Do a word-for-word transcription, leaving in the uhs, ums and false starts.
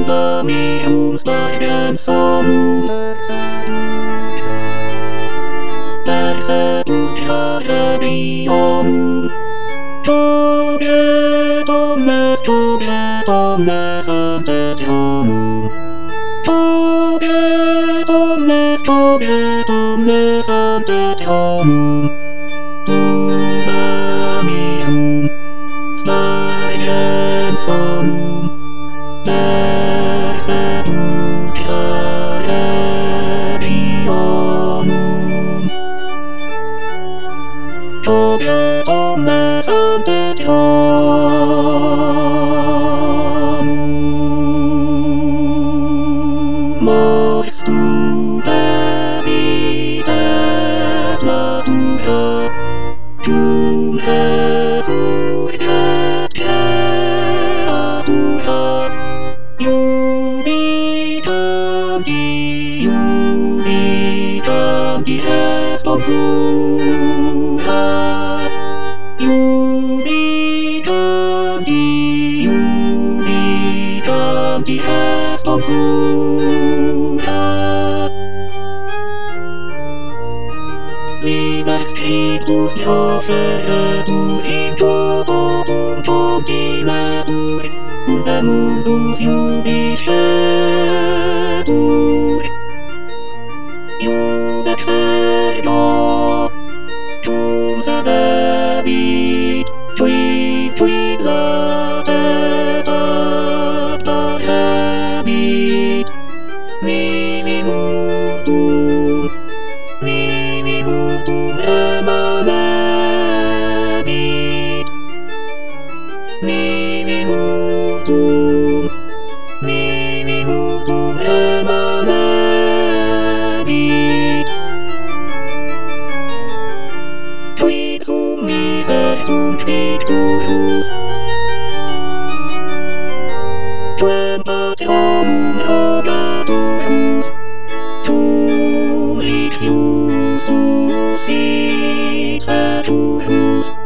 Amium spagam sonum Persecutia Dionum Tobie Domnes, Tobie Domnes ante Dionum Tobie Domnes, Tobie Domnes ante Dionum Amium spagam sonum Persecutia Dionum Tobie Domnes ante Dionum Mores tu debitet la tua Cum resurget creatura Iubicanti, iubicanti est obsura Iubicanti, iubicanti est obsura Liber scriptus Neoferetur in totum continetur Urbe mundus iudicetur Iudex ergo Cum sedebit Tui, tui latet Apta rebit Nini mutum Nini mutum emanebit Nini mutum Nini mutum emanebit Quid sum miserum picturus Quem pationum rogaturus Tum lixius tuus ipse turus